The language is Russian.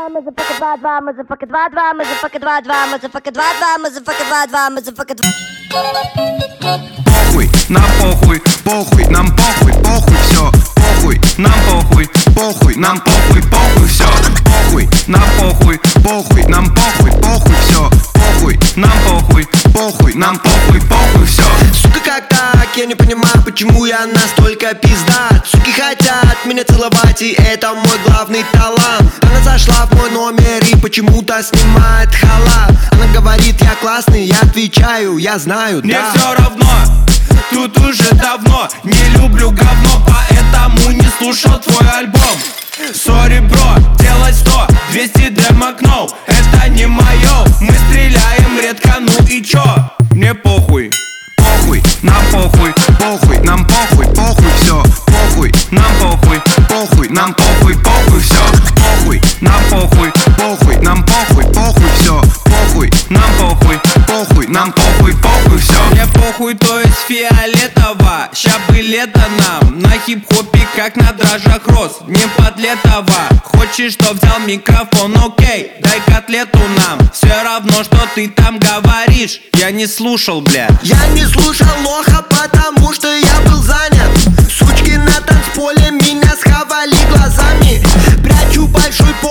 Похуй, нам похуй, похуй, нам похуй, похуй, все. Похуй, нам похуй, похуй, нам похуй, похуй, все. Похуй, нам похуй, похуй, нам похуй, похуй, все. Похуй, нам похуй, похуй, нам похуй, похуй, все. Сука, как так? Я не понимаю, почему я настолько пиздат. Суки хотят меня целовать, и это мой главный талант. Она зашла в мой номер и почему-то снимает халат. Она говорит, я классный, я отвечаю, я знаю, мне да. все равно, тут уже давно не люблю говно, поэтому не слушал твой альбом. Сори, бро, делать 100, 200 демок, no, это не мое. Мы стреляем редко, ну и чё? Мне похуй. Похуй, нам похуй, похуй, нам похуй, похуй, все. Похуй, нам похуй, похуй, нам похуй, похуй, все. Похуй, нам похуй, похуй, нам похуй, похуй, все. Похуй, нам похуй, похуй, нам похуй, похуй, все. Мне похуй, то есть фиолетово. Ща бы лето нам на хип-хопе, как на дрожжах рос. Не подлетово. Хочешь, что взял микрофон, окей, дай котлету нам. Все равно, что ты там говоришь, я не слушал, бля. Я не слушал лоха, потому что я был занят. Сучки на танцполе меня схавали глазами. Прячу большой